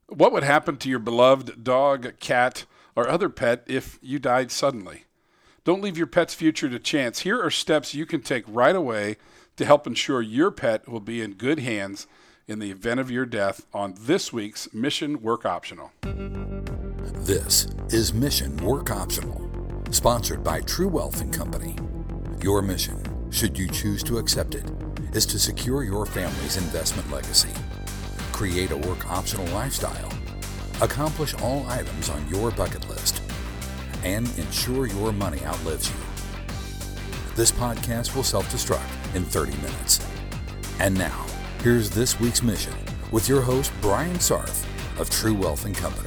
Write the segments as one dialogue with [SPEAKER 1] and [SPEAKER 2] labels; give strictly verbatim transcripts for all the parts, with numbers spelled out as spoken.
[SPEAKER 1] What would happen to your beloved dog, cat, or other pet if you died suddenly? Don't leave your pet's future to chance. Here are steps you can take right away to help ensure your pet will be in good hands in the event of your death on this week's Mission Work Optional.
[SPEAKER 2] This is Mission Work Optional, sponsored by True Wealth and Company. Your mission, should you choose to accept it, is to secure your family's investment legacy, create a work-optional lifestyle, accomplish all items on your bucket list, and ensure your money outlives you. This podcast will self-destruct in thirty minutes. And now, here's this week's mission with your host, Brian Sarf of True Wealth and Company.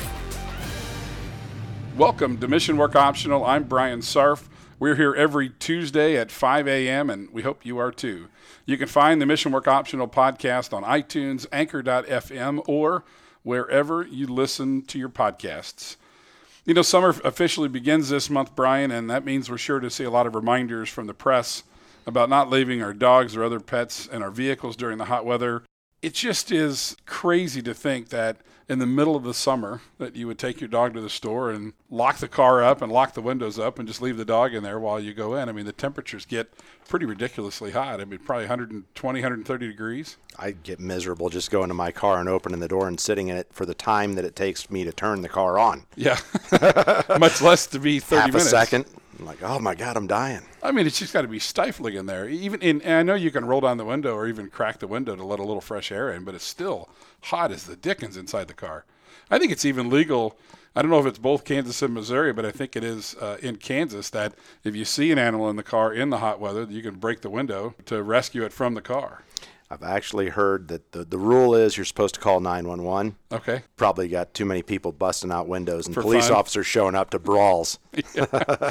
[SPEAKER 1] Welcome to Mission Work Optional. I'm Brian Sarf. We're here every Tuesday at five a.m., and we hope you are too. You can find the Mission Work Optional podcast on iTunes, Anchor dot f m, or wherever you listen to your podcasts. You know, summer officially begins this month, Brian, and that means we're sure to see a lot of reminders from the press about not leaving our dogs or other pets in our vehicles during the hot weather. It just is crazy to think that in the middle of the summer that you would take your dog to the store and lock the car up and lock the windows up and just leave the dog in there while you go in. I mean, the temperatures get pretty ridiculously hot. I mean, probably one twenty, one thirty degrees.
[SPEAKER 3] I'd get miserable just going to my car and opening the door and sitting in it for the time that it takes me to turn the car on.
[SPEAKER 1] Yeah, much less to be thirty
[SPEAKER 3] Half
[SPEAKER 1] minutes.
[SPEAKER 3] Half a second. I'm like, oh my God, I'm dying.
[SPEAKER 1] I mean, it's just got to be stifling in there. Even in, and I know you can roll down the window or even crack the window to let a little fresh air in, but it's still hot as the dickens inside the car. I think it's even legal. I don't know if it's both Kansas and Missouri, but I think it is uh, in Kansas that if you see an animal in the car in the hot weather, you can break the window to rescue it from the car.
[SPEAKER 3] I've actually heard that the, the rule is you're supposed to call nine one one.
[SPEAKER 1] Okay.
[SPEAKER 3] Probably got too many people busting out windows and
[SPEAKER 1] For
[SPEAKER 3] police
[SPEAKER 1] fun.
[SPEAKER 3] officers showing up to brawls.
[SPEAKER 1] Yeah.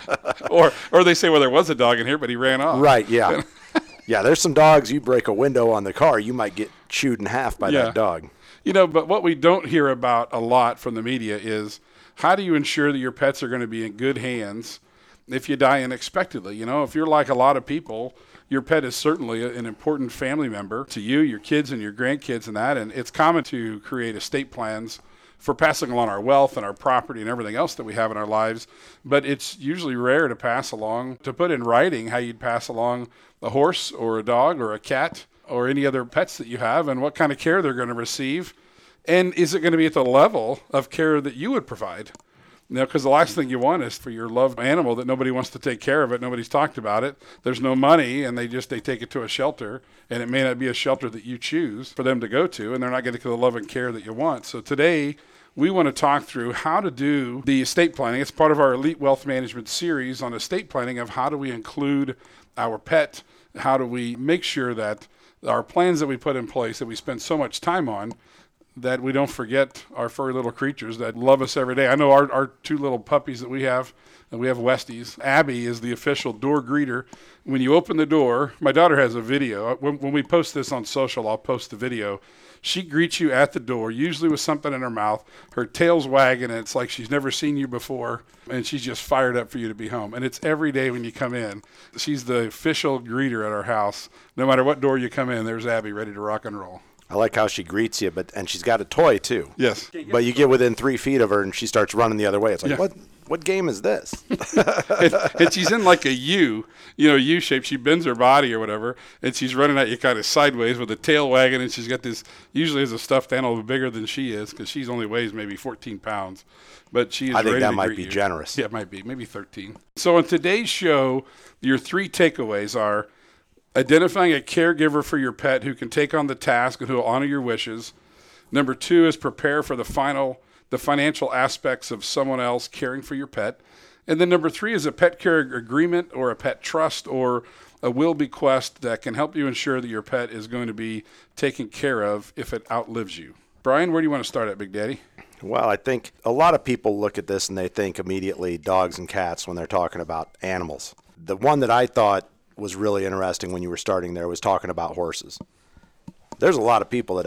[SPEAKER 1] or or they say, well, there was a dog in here, but he ran off.
[SPEAKER 3] Right, yeah. Yeah, there's some dogs, you break a window on the car, you might get chewed in half by
[SPEAKER 1] Yeah.
[SPEAKER 3] that dog.
[SPEAKER 1] You know, but what we don't hear about a lot from the media is how do you ensure that your pets are going to be in good hands if you die unexpectedly? You know, if you're like a lot of people, your pet is certainly an important family member to you, your kids and your grandkids and that, and it's common to create estate plans for passing along our wealth and our property and everything else that we have in our lives, but it's usually rare to pass along, to put in writing how you'd pass along a horse or a dog or a cat or any other pets that you have and what kind of care they're going to receive. And is it going to be at the level of care that you would provide? You know, because the last thing you want is for your loved animal that nobody wants to take care of it. Nobody's talked about it. There's no money, and they just they take it to a shelter, and it may not be a shelter that you choose for them to go to, and they're not getting the love and care that you want. So today, we want to talk through how to do the estate planning. It's part of our Elite Wealth Management series on estate planning of how do we include our pet, how do we make sure that our plans that we put in place that we spend so much time on, that we don't forget our furry little creatures that love us every day. I know our, our two little puppies that we have, and we have Westies. Abby is the official door greeter. When you open the door, my daughter has a video. When, when we post this on social, I'll post the video. She greets you at the door, usually with something in her mouth. Her tail's wagging, and it's like she's never seen you before, and she's just fired up for you to be home. And it's every day when you come in. She's the official greeter at our house. No matter what door you come in, there's Abby ready to rock and roll.
[SPEAKER 3] I like how she greets you, but and she's got a toy too.
[SPEAKER 1] Yes.
[SPEAKER 3] But you get within three feet of her and she starts running the other way. It's like,
[SPEAKER 1] Yeah.
[SPEAKER 3] what what game is this?
[SPEAKER 1] and, and she's in like a U, you know, U shape. She bends her body or whatever, and she's running at you kind of sideways with a tail wagging, and she's got this, usually has a stuffed animal bigger than she is because she's only weighs maybe fourteen pounds. But she is
[SPEAKER 3] I think
[SPEAKER 1] ready
[SPEAKER 3] that
[SPEAKER 1] to
[SPEAKER 3] might
[SPEAKER 1] greet
[SPEAKER 3] be
[SPEAKER 1] you.
[SPEAKER 3] generous.
[SPEAKER 1] Yeah, it might be, maybe thirteen. So on today's show, your three takeaways are identifying a caregiver for your pet who can take on the task and who will honor your wishes. Number two is prepare for the final, the financial aspects of someone else caring for your pet. And then number three is a pet care agreement or a pet trust or a will bequest that can help you ensure that your pet is going to be taken care of if it outlives you. Brian, where do you want to start at, Big Daddy?
[SPEAKER 3] Well, I think a lot of people look at this and they think immediately dogs and cats when they're talking about animals. The one that I thought was really interesting when you were starting there was talking about horses. There's a lot of people that have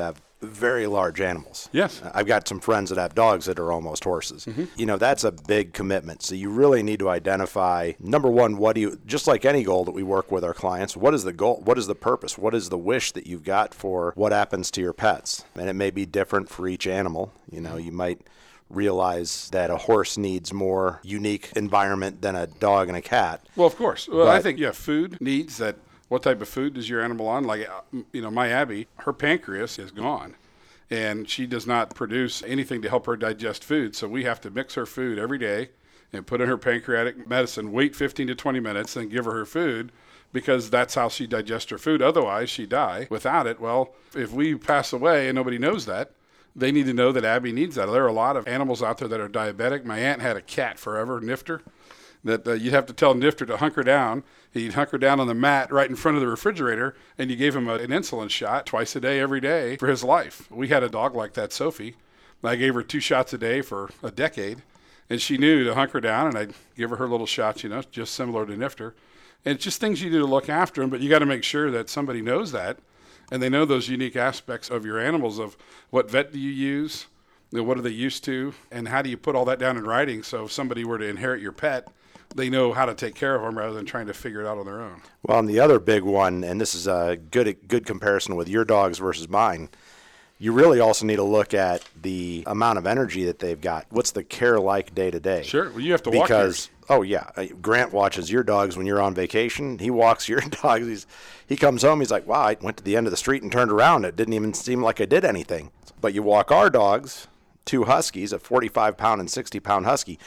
[SPEAKER 3] very large animals.
[SPEAKER 1] Yes.
[SPEAKER 3] I've got some friends that have dogs that are almost horses.
[SPEAKER 1] Mm-hmm.
[SPEAKER 3] You know, that's a big commitment. So you really need to identify, number one, what do you, just like any goal that we work with our clients, what is the goal? What is the purpose? What is the wish that you've got for what happens to your pets? And it may be different for each animal. You know, you might realize that a horse needs more unique environment than a dog and a cat.
[SPEAKER 1] Well, of course. Well,
[SPEAKER 3] But-
[SPEAKER 1] I think, yeah, food needs that. What type of food does your animal on? Like, uh, you know, my Abby, her pancreas is gone, and she does not produce anything to help her digest food. So we have to mix her food every day and put in her pancreatic medicine, wait fifteen to twenty minutes, and give her her food, because that's how she digests her food. Otherwise, she die. Without it, well, if we pass away and nobody knows that, they need to know that Abby needs that. There are a lot of animals out there that are diabetic. My aunt had a cat forever, Nifter, that uh, you'd have to tell Nifter to hunker down. He'd hunker down on the mat right in front of the refrigerator, and you gave him a, an insulin shot twice a day, every day for his life. We had a dog like that, Sophie. I gave her two shots a day for a decade, and she knew to hunker down, and I'd give her her little shots, you know, just similar to Nifter. And it's just things you do to look after them, but you got to make sure that somebody knows that, and they know those unique aspects of your animals, of what vet do you use, you know, what are they used to, and how do you put all that down in writing so if somebody were to inherit your pet, they know how to take care of them rather than trying to figure it out on their own.
[SPEAKER 3] Well, and the other big one, and this is a good good comparison with your dogs versus mine, you really also need to look at the amount of energy that they've got. What's the care like day to day?
[SPEAKER 1] Sure. Well, you have to walk
[SPEAKER 3] Because, oh, yeah, uh, Grant watches your dogs when you're on vacation. He walks your dogs. He's, he comes home. He's like, wow, I went to the end of the street and turned around. It didn't even seem like I did anything. But you walk our dogs, two huskies, a forty-five pound and sixty pound husky.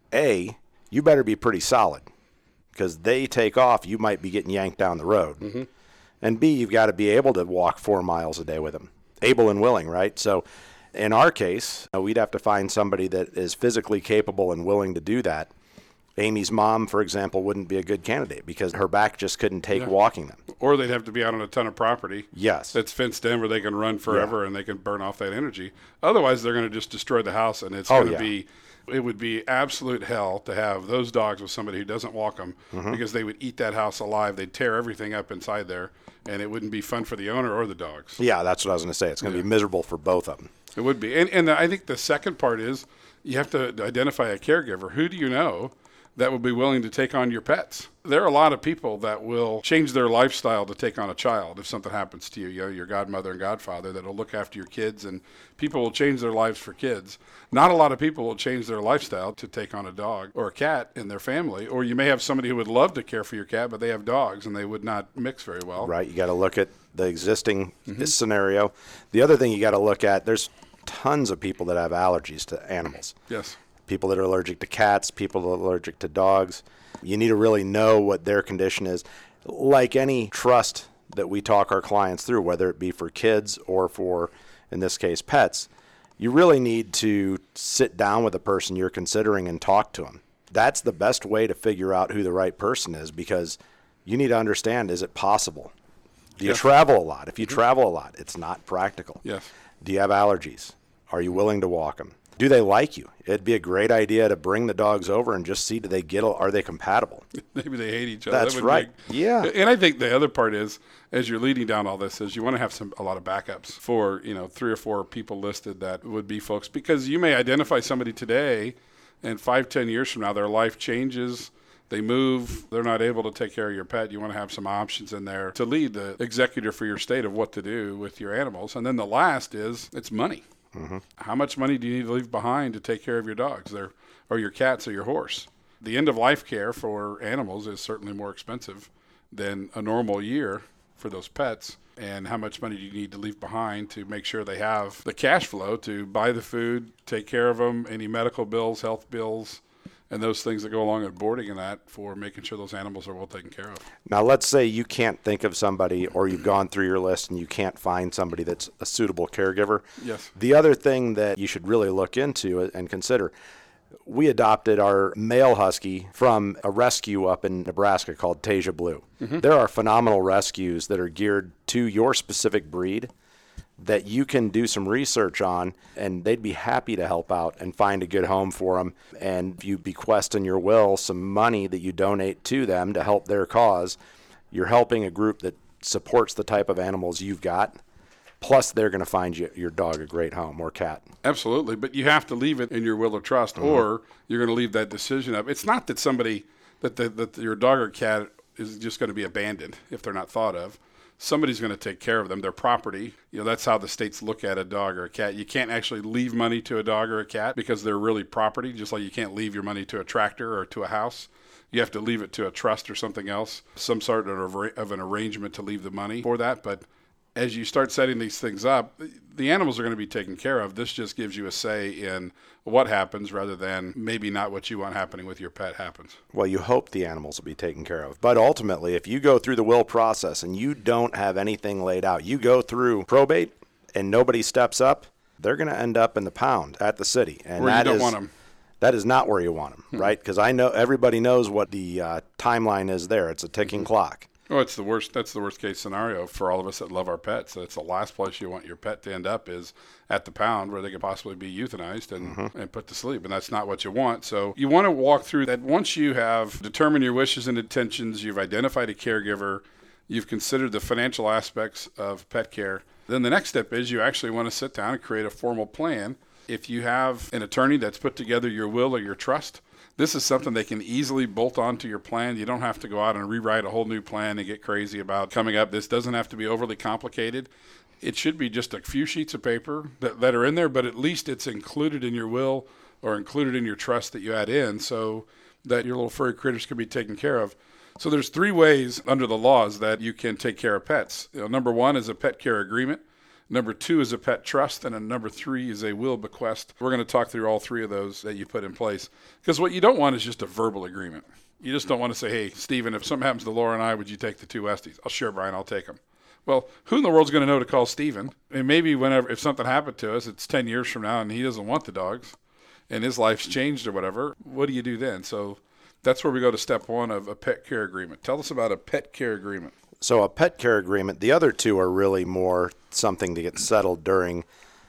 [SPEAKER 3] A, you better be pretty solid, because they take off, you might be getting yanked down the road.
[SPEAKER 1] Mm-hmm.
[SPEAKER 3] And B, you've got to be able to walk four miles a day with them. Able and willing, right? So in our case, uh, we'd have to find somebody that is physically capable and willing to do that. Amy's mom, for example, wouldn't be a good candidate because her back just couldn't take
[SPEAKER 1] Yeah.
[SPEAKER 3] walking them.
[SPEAKER 1] Or they'd have to be out on a ton of property.
[SPEAKER 3] Yes.
[SPEAKER 1] That's fenced in where they can run forever and they can burn off that energy. Otherwise, they're going to just destroy the house, and it's
[SPEAKER 3] Oh,
[SPEAKER 1] going to
[SPEAKER 3] yeah.
[SPEAKER 1] be, it would be absolute hell to have those dogs with somebody who doesn't walk them,
[SPEAKER 3] Mm-hmm.
[SPEAKER 1] because they would eat that house alive. They'd tear everything up inside there, and it wouldn't be fun for the owner or the dogs.
[SPEAKER 3] Yeah, that's what I was going to say. It's going to be miserable for both of them.
[SPEAKER 1] It would be. And, and I think the second part is you have to identify a caregiver. Who do you know that would be willing to take on your pets? There are a lot of people that will change their lifestyle to take on a child if something happens to you. You know, your godmother and godfather that will look after your kids, and people will change their lives for kids. Not a lot of people will change their lifestyle to take on a dog or a cat in their family. Or you may have somebody who would love to care for your cat, but they have dogs and they would not mix very well.
[SPEAKER 3] Right. You got to look at the existing scenario. The other thing you got to look at, there's tons of people that have allergies to animals.
[SPEAKER 1] Yes.
[SPEAKER 3] People that are allergic to cats, people that are allergic to dogs. You need to really know what their condition is. Like any trust that we talk our clients through, whether it be for kids or for, in this case, pets, you really need to sit down with the person you're considering and talk to them. That's the best way to figure out who the right person is, because you need to understand, is it possible? Do you
[SPEAKER 1] Yes.
[SPEAKER 3] travel a lot? If you travel a lot, it's not practical.
[SPEAKER 1] Yes.
[SPEAKER 3] Do you have allergies? Are you willing to walk them? Do they like you? It'd be a great idea to bring the dogs over and just see, do they get, are they compatible?
[SPEAKER 1] Maybe they hate each other.
[SPEAKER 3] That's
[SPEAKER 1] That would
[SPEAKER 3] right.
[SPEAKER 1] make-
[SPEAKER 3] Yeah.
[SPEAKER 1] And I think the other part is, as you're leading down all this, is you want to have some a lot of backups for, you know, three or four people listed that would be folks, because you may identify somebody today, and five, ten years from now, their life changes. They move. They're not able to take care of your pet. You want to have some options in there to lead the executor for your state of what to do with your animals. And then the last is, it's money. Mm-hmm. How much money do you need to leave behind to take care of your dogs or, or your cats or your horse? The end of life care for animals is certainly more expensive than a normal year for those pets. And how much money do you need to leave behind to make sure they have the cash flow to buy the food, take care of them, any medical bills, health bills, and those things that go along with boarding and that, for making sure those animals are well taken care of.
[SPEAKER 3] Now, let's say you can't think of somebody, or you've gone through your list and you can't find somebody that's a suitable caregiver.
[SPEAKER 1] Yes.
[SPEAKER 3] The other thing that you should really look into and consider, we adopted our male husky from a rescue up in Nebraska called Tasia Blue. Mm-hmm. There are phenomenal rescues that are geared to your specific breed that you can do some research on, and they'd be happy to help out and find a good home for them. And if you bequest in your will some money that you donate to them to help their cause, you're helping a group that supports the type of animals you've got. Plus, they're going to find you, your dog a great home or cat.
[SPEAKER 1] Absolutely, but you have to leave it in your will of trust, mm-hmm. or you're going to leave that decision up. It's not that somebody, that, the, that your dog or cat is just going to be abandoned if they're not thought of. Somebody's going to take care of them. Their property. You know, that's how the states look at a dog or a cat. You can't actually leave money to a dog or a cat because they're really property, just like you can't leave your money to a tractor or to a house. You have to leave it to a trust or something else, some sort of, of an arrangement to leave the money for that. But as you start setting these things up, the animals are going to be taken care of. This just gives you a say in what happens rather than maybe not what you want happening with your pet happens.
[SPEAKER 3] Well, you hope the animals will be taken care of. But ultimately, if you go through the will process and you don't have anything laid out, you go through probate and nobody steps up, they're going to end up in the pound at the city. And
[SPEAKER 1] where
[SPEAKER 3] that
[SPEAKER 1] you don't
[SPEAKER 3] is,
[SPEAKER 1] want them.
[SPEAKER 3] That is not where you want them, hmm. right? Because I know everybody knows what the uh, timeline is there. It's a ticking mm-hmm. clock.
[SPEAKER 1] Oh, it's the worst. That's the worst case scenario for all of us that love our pets. That's the last place you want your pet to end up is at the pound where they could possibly be euthanized and, mm-hmm. and put to sleep. And that's not what you want. So you want to walk through that. Once you have determined your wishes and intentions, you've identified a caregiver, you've considered the financial aspects of pet care, then the next step is you actually want to sit down and create a formal plan. If you have an attorney that's put together your will or your trust, this is something they can easily bolt onto your plan. You don't have to go out and rewrite a whole new plan and get crazy about coming up. This doesn't have to be overly complicated. It should be just a few sheets of paper that, that are in there, but at least it's included in your will or included in your trust that you add in so that your little furry critters can be taken care of. So there's three ways under the laws that you can take care of pets. You know, number one is a pet care agreement. Number two is a pet trust, and a number three is a will bequest. We're going to talk through all three of those that you put in place. Because what you don't want is just a verbal agreement. You just don't want to say, hey, Stephen, if something happens to Laura and I, would you take the two Westies? Oh, sure, Brian, I'll take them. Well, who in the world's going to know to call Stephen? And maybe whenever, if something happened to us, it's ten years from now and he doesn't want the dogs and his life's changed or whatever, what do you do then? So that's where we go to step one of a pet care agreement. Tell us about a pet care agreement.
[SPEAKER 3] So a pet care agreement, the other two are really more something to get settled during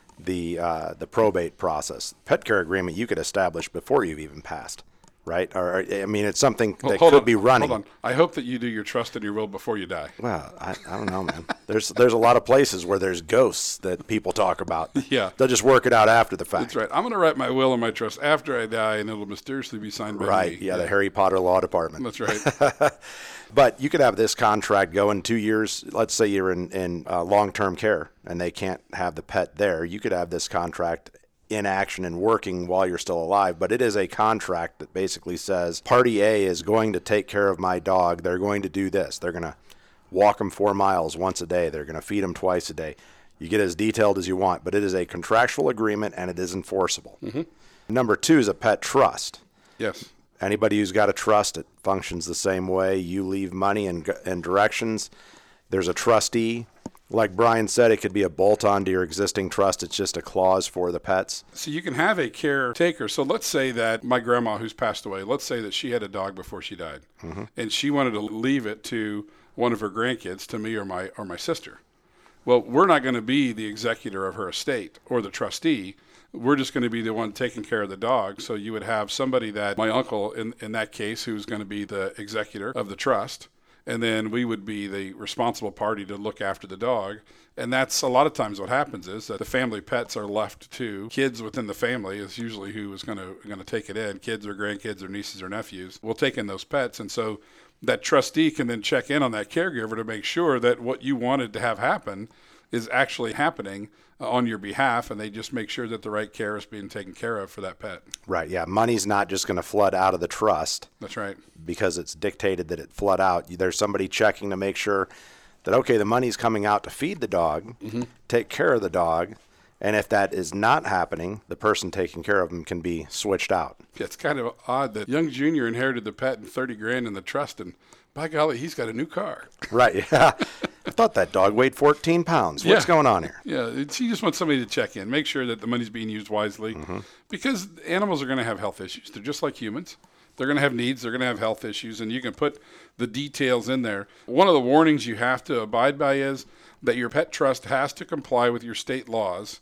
[SPEAKER 3] the uh, the probate process. Pet care agreement you could establish before you've even passed, right? Or I mean, it's something
[SPEAKER 1] well,
[SPEAKER 3] that could
[SPEAKER 1] on,
[SPEAKER 3] be running.
[SPEAKER 1] Hold on. I hope that you do your trust and your will before you die.
[SPEAKER 3] Well, I, I don't know, man. There's there's a lot of places where there's ghosts that people talk about.
[SPEAKER 1] Yeah.
[SPEAKER 3] They'll just work it out after the fact.
[SPEAKER 1] That's right. I'm going to write my will and my trust after I die, and it'll mysteriously be signed by
[SPEAKER 3] right.
[SPEAKER 1] me.
[SPEAKER 3] Yeah, yeah, the Harry Potter Law Department.
[SPEAKER 1] That's right.
[SPEAKER 3] But you could have this contract go in two years. Let's say you're in, in uh, long-term care and they can't have the pet there. You could have this contract in action and working while you're still alive. But it is a contract that basically says party A is going to take care of my dog. They're going to do this. They're going to walk him four miles once a day. They're going to feed him twice a day. You get as detailed as you want, but it is a contractual agreement and it is enforceable. Mm-hmm. Number two is a pet trust.
[SPEAKER 1] Yes.
[SPEAKER 3] Anybody who's got a trust, it functions the same way. You leave money and, and directions. There's a trustee. Like Brian said, it could be a bolt-on to your existing trust. It's just a clause for the pets.
[SPEAKER 1] So you can have a caretaker. So let's say that my grandma who's passed away, let's say that she had a dog before she died, mm-hmm. and she wanted to leave it to one of her grandkids, to me or my or my sister. Well, we're not going to be the executor of her estate or the trustee. We're just going to be the one taking care of the dog. So you would have somebody that, my uncle in, in that case, who's going to be the executor of the trust. And then we would be the responsible party to look after the dog. And that's a lot of times what happens is that the family pets are left to kids within the family is usually who is going to going to take it in. Kids or grandkids or nieces or nephews will take in those pets. And so that trustee can then check in on that caregiver to make sure that what you wanted to have happen is actually happening on your behalf, and they just make sure that the right care is being taken care of for that pet.
[SPEAKER 3] Right, yeah. Money's not just going to flood out of the trust.
[SPEAKER 1] That's right.
[SPEAKER 3] Because it's dictated that it flood out. There's somebody checking to make sure that, okay, the money's coming out to feed the dog, mm-hmm. take care of the dog, and if that is not happening, the person taking care of him can be switched out.
[SPEAKER 1] Yeah, it's kind of odd that young Junior inherited the pet and thirty grand in the trust, and by golly, he's got a new car.
[SPEAKER 3] Right, yeah. I thought that dog weighed fourteen pounds. What's
[SPEAKER 1] yeah.
[SPEAKER 3] going on here?
[SPEAKER 1] Yeah, it's, he just wants somebody to check in, make sure that the money's being used wisely, mm-hmm. because animals are going to have health issues. They're just like humans. They're going to have needs. They're going to have health issues, and you can put the details in there. One of the warnings you have to abide by is that your pet trust has to comply with your state laws,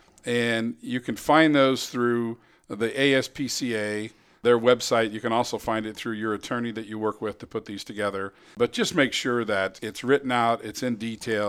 [SPEAKER 1] and you can find those through the A S P C A, their website. You can also find it through your attorney that you work with to put these together. But just make sure that it's written out, it's in detail,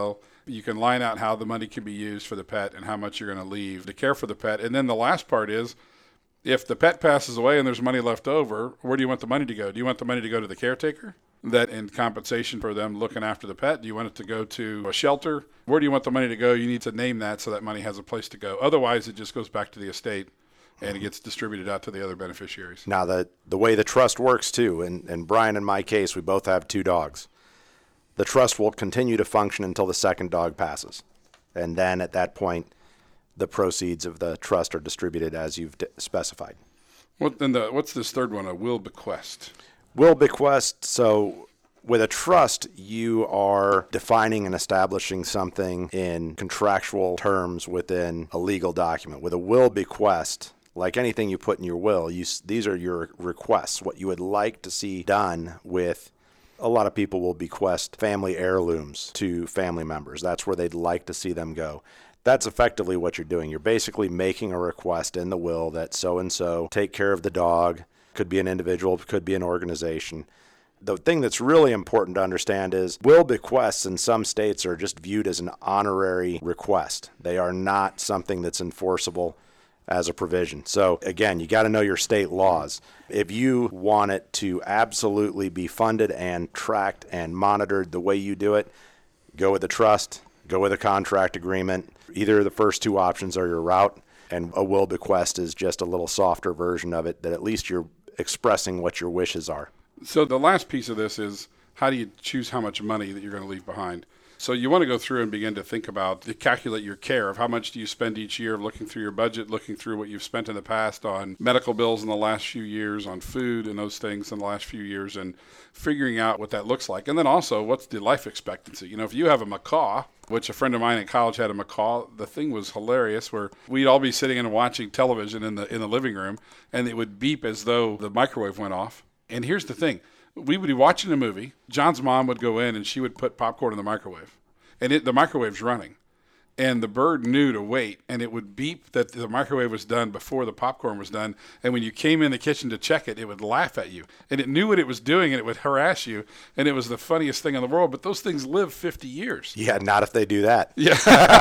[SPEAKER 1] You can line out how the money can be used for the pet and how much you're going to leave to care for the pet. And then the last part is, if the pet passes away and there's money left over, where do you want the money to go? Do you want the money to go to the caretaker? That in compensation for them looking after the pet? Do you want it to go to a shelter? Where do you want the money to go? You need to name that so that money has a place to go. Otherwise, it just goes back to the estate and it gets distributed out to the other beneficiaries.
[SPEAKER 3] Now, the the way the trust works, too, and, and Brian, in my case, we both have two dogs. The trust will continue to function until the second dog passes. And then at that point, the proceeds of the trust are distributed as you've d- specified.
[SPEAKER 1] What, then the, what's this third one, a will bequest?
[SPEAKER 3] Will bequest, so with a trust, you are defining and establishing something in contractual terms within a legal document. With a will bequest, like anything you put in your will, you, these are your requests, what you would like to see done with. A lot of people will bequest family heirlooms to family members. That's where they'd like to see them go. That's effectively what you're doing. You're basically making a request in the will that so-and-so take care of the dog. Could be an individual, could be an organization. The thing that's really important to understand is will bequests in some states are just viewed as an honorary request. They are not something that's enforceable as a provision. So again, you got to know your state laws. If you want it to absolutely be funded and tracked and monitored the way you do it, go with a trust, go with a contract agreement. Either of the first two options are your route, and a will bequest is just a little softer version of it that at least you're expressing what your wishes are.
[SPEAKER 1] So the last piece of this is, how do you choose how much money that you're going to leave behind? So you want to go through and begin to think about, to calculate your care of how much do you spend each year, looking through your budget, looking through what you've spent in the past on medical bills in the last few years, on food and those things in the last few years, and figuring out what that looks like. And then also, what's the life expectancy? You know, if you have a macaw, which a friend of mine in college had a macaw, the thing was hilarious, where we'd all be sitting and watching television in the in the living room, and it would beep as though the microwave went off. And here's the thing. We would be watching a movie. John's mom would go in, and she would put popcorn in the microwave. And it, the microwave's running. And the bird knew to wait, and it would beep that the microwave was done before the popcorn was done. And when you came in the kitchen to check it, it would laugh at you. And it knew what it was doing, and it would harass you. And it was the funniest thing in the world. But those things live fifty years.
[SPEAKER 3] Yeah, not if they do that.
[SPEAKER 1] Yeah.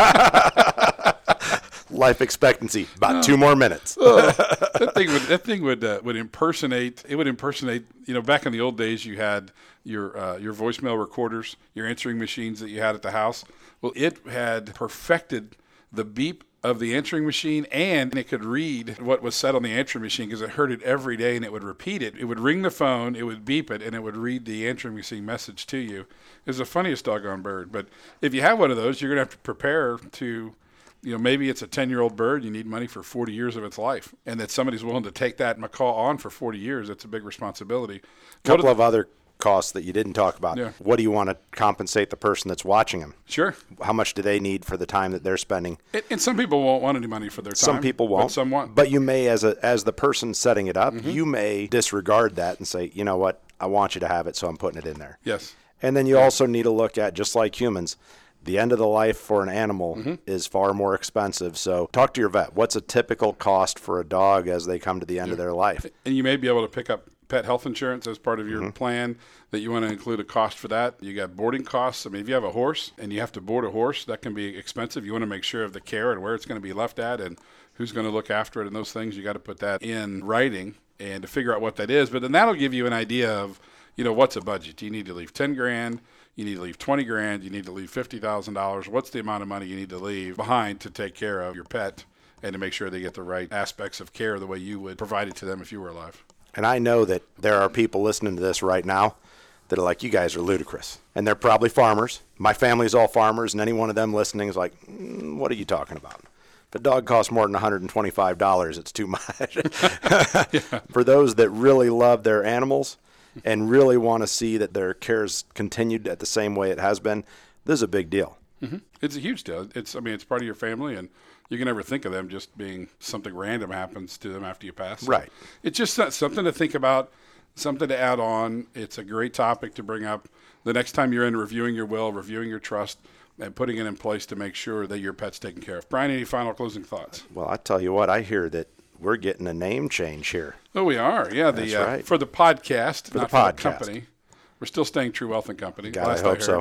[SPEAKER 3] Life expectancy, about oh. two more minutes.
[SPEAKER 1] oh, that thing would that thing would uh, would impersonate. It would impersonate. You know, back in the old days, you had your uh, your voicemail recorders, your answering machines that you had at the house. Well, it had perfected the beep of the answering machine, and it could read what was said on the answering machine because it heard it every day, and it would repeat it. It would ring the phone, it would beep it, and it would read the answering machine message to you. It was the funniest doggone bird. But if you have one of those, you're going to have to prepare to. You know, maybe it's a ten-year-old bird. You need money for forty years of its life. And that somebody's willing to take that macaw on for forty years, that's a big responsibility.
[SPEAKER 3] A couple of other costs that you didn't talk about.
[SPEAKER 1] Yeah.
[SPEAKER 3] What do you want to compensate the person that's watching them?
[SPEAKER 1] Sure.
[SPEAKER 3] How much do they need for the time that they're spending?
[SPEAKER 1] And, and some people won't want any money for their time.
[SPEAKER 3] Some people won't.
[SPEAKER 1] But some want.
[SPEAKER 3] But you may, as a as the person setting it up,
[SPEAKER 1] Mm-hmm.
[SPEAKER 3] you may disregard that and say, you know what, I want you to have it, so I'm putting it in there.
[SPEAKER 1] Yes.
[SPEAKER 3] And then you yeah. also need to look at, just like humans, the end of the life for an animal
[SPEAKER 1] mm-hmm.
[SPEAKER 3] is far more expensive. So talk to your vet. What's a typical cost for a dog as they come to the end
[SPEAKER 1] yeah.
[SPEAKER 3] of their life?
[SPEAKER 1] And you may be able to pick up pet health insurance as part of your
[SPEAKER 3] mm-hmm.
[SPEAKER 1] plan, that you want to include a cost for that. You got boarding costs. I mean, if you have a horse and you have to board a horse, that can be expensive. You want to make sure of the care and where it's going to be left at and who's going to look after it and those things. You got to put that in writing and to figure out what that is. But then that'll give you an idea of, you know, what's a budget? Do you need to leave ten grand? You need to leave twenty grand. You need to leave fifty thousand dollars. What's the amount of money you need to leave behind to take care of your pet and to make sure they get the right aspects of care the way you would provide it to them if you were alive?
[SPEAKER 3] And I know that there are people listening to this right now that are like, you guys are ludicrous. And they're probably farmers. My family's all farmers, and any one of them listening is like, mm, what are you talking about? If a dog costs more than one hundred twenty-five dollars, it's too much. yeah. For those that really love their animals and really want to see that their care is continued at the same way it has been, this is a big deal.
[SPEAKER 1] Mm-hmm. It's a huge deal. It's, I mean, it's part of your family, and you can never think of them just being something random happens to them after you pass.
[SPEAKER 3] Right.
[SPEAKER 1] It's just something to think about, something to add on. It's a great topic to bring up the next time you're in reviewing your will, reviewing your trust, and putting it in place to make sure that your pet's taken care of. Brian, any final closing thoughts?
[SPEAKER 3] Well, I tell you what, I hear that we're getting a name change here.
[SPEAKER 1] Oh, we are. Yeah, the
[SPEAKER 3] That's
[SPEAKER 1] uh,
[SPEAKER 3] right.
[SPEAKER 1] for the podcast,
[SPEAKER 3] for
[SPEAKER 1] not
[SPEAKER 3] the podcast.
[SPEAKER 1] for the company. We're still staying True Wealth and Company.
[SPEAKER 3] God,
[SPEAKER 1] Last
[SPEAKER 3] I hope
[SPEAKER 1] I heard.
[SPEAKER 3] so.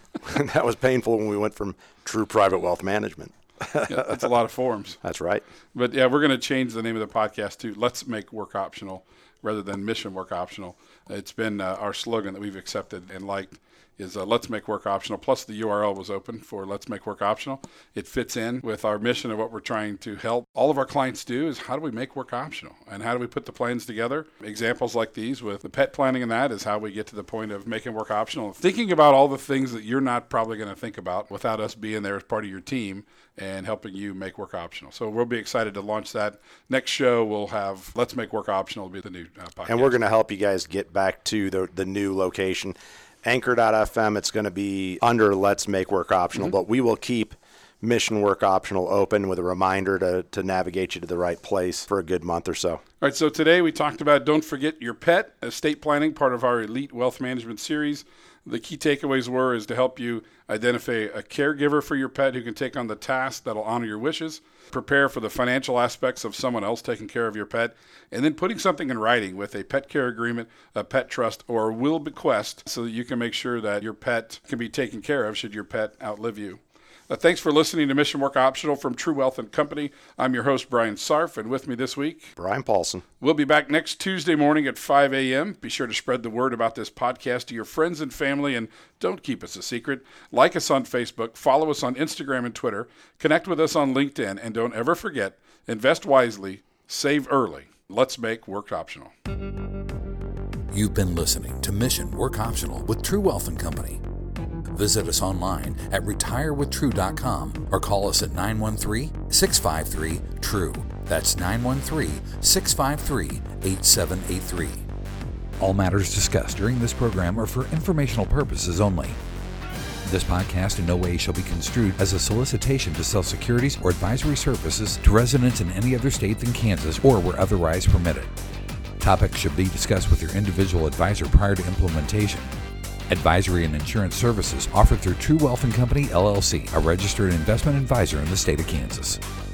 [SPEAKER 3] That was painful when we went from True Private Wealth Management.
[SPEAKER 1] Yeah, that's a lot of forms.
[SPEAKER 3] That's right.
[SPEAKER 1] But yeah, we're going to change the name of the podcast to Let's Make Work Optional rather than Mission Work Optional. It's been uh, our slogan that we've accepted and liked is uh, Let's Make Work Optional. Plus the U R L was open for Let's Make Work Optional. It fits in with our mission of what we're trying to help all of our clients do is how do we make work optional and how do we put the plans together? Examples like these with the pet planning and that is how we get to the point of making work optional. Thinking about all the things that you're not probably going to think about without us being there as part of your team and helping you make work optional. So we'll be excited to launch that. Next show, we'll have Let's Make Work Optional will be the new uh, podcast.
[SPEAKER 3] And we're going to help you guys get back to the, the new location. Anchor dot f m, it's going to be under Let's Make Work Optional, mm-hmm. but we will keep Mission Work Optional open with a reminder to, to navigate you to the right place for a good month or so.
[SPEAKER 1] All right, so today we talked about Don't Forget Your Pet, estate planning, part of our Elite Wealth Management series. The key takeaways were is to help you identify a caregiver for your pet who can take on the task that'll honor your wishes, prepare for the financial aspects of someone else taking care of your pet, and then putting something in writing with a pet care agreement, a pet trust, or a will bequest so that you can make sure that your pet can be taken care of should your pet outlive you. Uh, thanks for listening to Mission Work Optional from True Wealth and Company. I'm your host, Brian Sarf, and with me this week,
[SPEAKER 3] Brian Paulson.
[SPEAKER 1] We'll be back next Tuesday morning at five a.m. Be sure to spread the word about this podcast to your friends and family, and don't keep us a secret. Like us on Facebook, follow us on Instagram and Twitter, connect with us on LinkedIn, and don't ever forget, invest wisely, save early. Let's make work optional.
[SPEAKER 2] You've been listening to Mission Work Optional with True Wealth and Company. Visit us online at retire with true dot com or call us at nine one three, six five three, T R U E. That's nine one three, six five three, eight seven eight three. All matters discussed during this program are for informational purposes only. This podcast in no way shall be construed as a solicitation to sell securities or advisory services to residents in any other state than Kansas or where otherwise permitted. Topics should be discussed with your individual advisor prior to implementation. Advisory and insurance services offered through True Wealth and Company, L L C, a registered investment advisor in the state of Kansas.